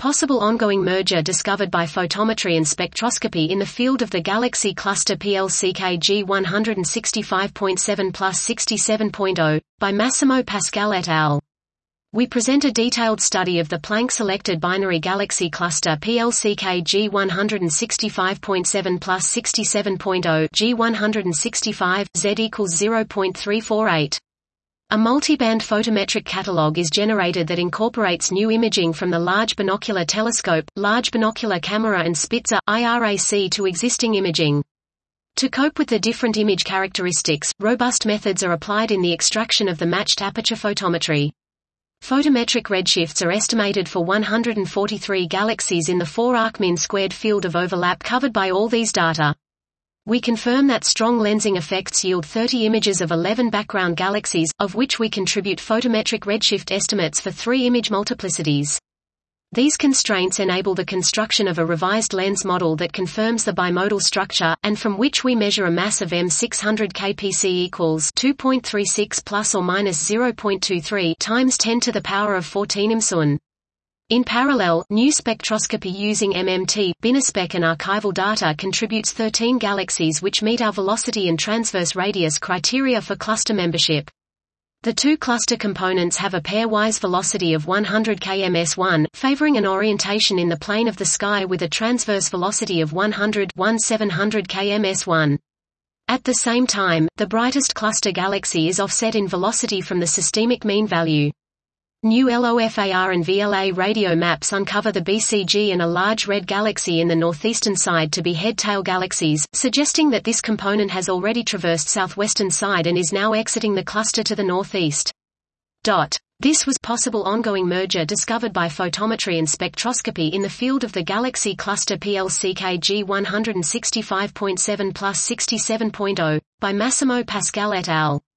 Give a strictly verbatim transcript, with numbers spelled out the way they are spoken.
possible ongoing merger discovered by photometry and spectroscopy in the field of the galaxy cluster P L C K G one sixty-five point seven plus sixty-seven point zero, by Massimo Pascal et al. We present a detailed study of the Planck-selected binary galaxy cluster P L C K G one sixty-five point seven plus sixty-seven point zero G one sixty-five, Z equals zero point three four eight. A multiband photometric catalog is generated that incorporates new imaging from the Large Binocular Telescope, Large Binocular Camera and Spitzer, I R A C to existing imaging. To cope with the different image characteristics, robust methods are applied in the extraction of the matched aperture photometry. Photometric redshifts are estimated for one hundred forty-three galaxies in the four arcmin squared field of overlap covered by all these data. We confirm that strong lensing effects yield thirty images of eleven background galaxies, of which we contribute photometric redshift estimates for three image multiplicities. These constraints enable the construction of a revised lens model that confirms the bimodal structure, and from which we measure a mass of M six hundred K P C equals two point three six plus or minus zero point two three times ten to the power of fourteen imsun. In parallel, new spectroscopy using M M T, Binaspec and archival data contributes thirteen galaxies which meet our velocity and transverse radius criteria for cluster membership. The two cluster components have a pairwise velocity of one hundred kilometers per second, favoring an orientation in the plane of the sky with a transverse velocity of one hundred to seven hundred kilometers per second. At the same time, the brightest cluster galaxy is offset in velocity from the systemic mean value. New LOFAR and V L A radio maps uncover the B C G and a large red galaxy in the northeastern side to be head-tail galaxies, suggesting that this component has already traversed southwestern side and is now exiting the cluster to the northeast. Dot. This was possible ongoing merger discovered by photometry and spectroscopy in the field of the galaxy cluster P L C K G one sixty-five point seven plus sixty-seven point zero, by Massimo Pascal et al.